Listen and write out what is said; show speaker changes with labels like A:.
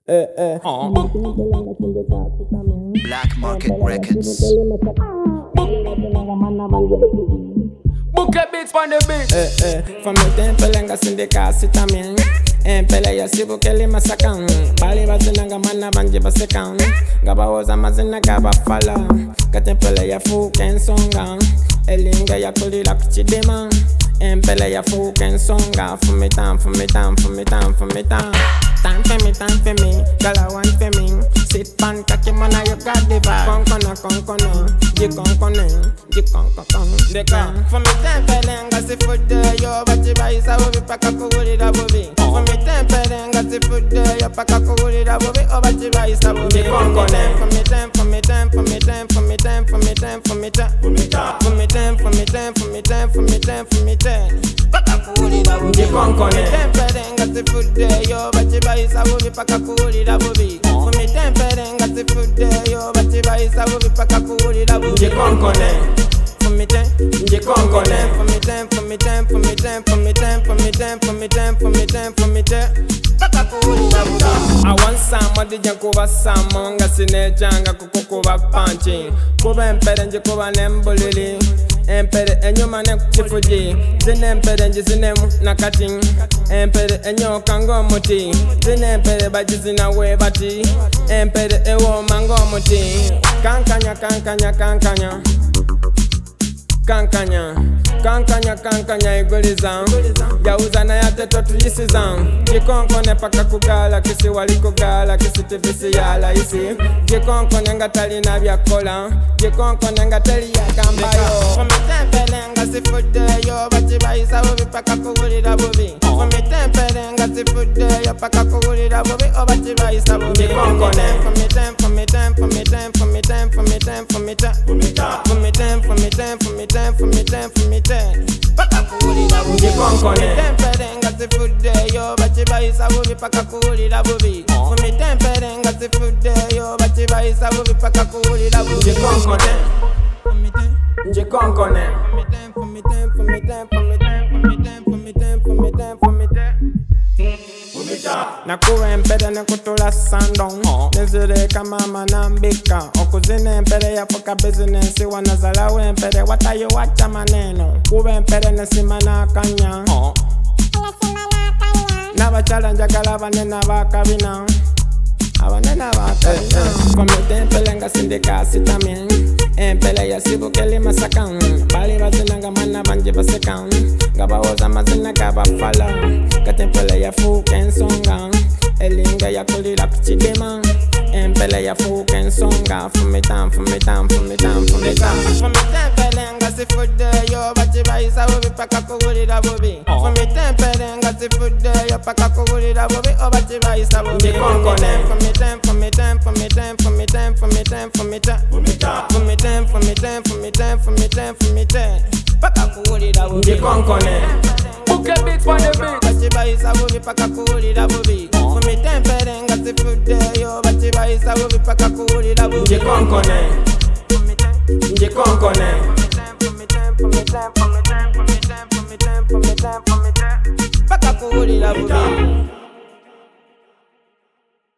A: Black Market Records.
B: Book a beats on the beat.
C: From the temple and gas in the car, sit a man. Empele ya sibu keli masakan. Bali bazinanga mana banji basekan. Gaba oza mazina gaba fala. Katempele ya fuken songa. Elinga ya kuli la kuchidema. Empele ya fuken songa. For me time, for me time, for me time, for me time. Time for me, girl I want for me. Sit pan kaki mana you got the vibe. Konkona, di konkone, di konkon. Deka, for me tempele nga si fude yo bachi baisa wobi paka kuguli da bobi. For me tempele nga si fude yo paka kuguli da bobi o bachi baisa wobi. Di konkone, for me tem, for me tem, for me tem, for me tem, for me tem, for me tem, for me tem, for me tem, for me tem, for me tem, for me tem. Paka kuguli da bobi. Di konkone, tempele nga si fude yo bachi baisa wobi paka kuguli da bobi. For me tempele nga si fude yo bachi baisa wobi paka kuguli da bobi. Di konkone. For me ten, je konkone. For me ten, for me ten, for me ten, for me ten, for me ten, for me ten, for me ten, for me ten. I want somebody jankuba samonga sine janga kukuba punching. Kuba empere nje kuba nembulili. Empere enyuma ne kuchifuji. Zine empere nje zine nakating. Empere enyo kango muti. Zine empere baji zina webati. Empere ewo mango muti. Kankanya, kankanya, kankanya. Kankanya igulizan. Yauza na yate totu yisizan. Jikonkone paka kugala kisi wali kugala kisi tivisi yala isi. Jikonkone nga tali na vyakola. Jikonkone nga tali ya kambayo. Fumi tempele nga si fude yo bachi baisa wobi paka kuguli da bobi. Fumi tempele nga si fude yo paka kuguli da bobi o bachi baisa bobi. Jikonkone fumi tem, fumi tem, fumi tem, fumi tem, fumi tem, fumi tem, fumi tem, fumi tem, fumi tem, fumi tem, fumi tem. Paka kuguli da bobi. Jikonkone tempele nga si fude yo bachi baisa wobi paka kuguli da bobi. Fumi tempele nga si fude yo bachi baisa wobi paka kuguli da bobi. Jikonkone Jikonkone Nakuwe mpede nekutula sandong. Nezire kama manambika. Okuzine mpede ya foka business. Wanazalawe mpede watayo wacha maneno. Kuwe mpede nesimana kanya. Nabachala njagala banena bakabina. Abanena bakabina. From the temple nga sindika sitamin. Empele ya sibu keli masakan. Bali bazinanga mana banji basekan. Gaba oza mazina gaba fala. Katempele ya fuken songa. Elinga ya kuli la kuchidema. Empele ya fuken songa. For me time, for me time, for me time, for me time. For me tempele nga si fude yo bachi baisa wobi paka kuguli da bobi. For me tempele nga si fude yo paka kuguli da bobi o bachi baisa bobi. Jikonkone for me tem, for me tem, for me tem, for me tem, for me tem, for me tem, for me tem, for me tem, for me tem, for me tem, for me tem. Paka kuguli da bobi. Jikonkone.
B: Book a beats on the beat.
C: Bachi baisa wobi paka kuguli da bobi. For me tempele nga si fude yo bachi baisa wobi paka kuguli da bobi. Jikonkone. Jikonkone. Paka kuguli da bobi.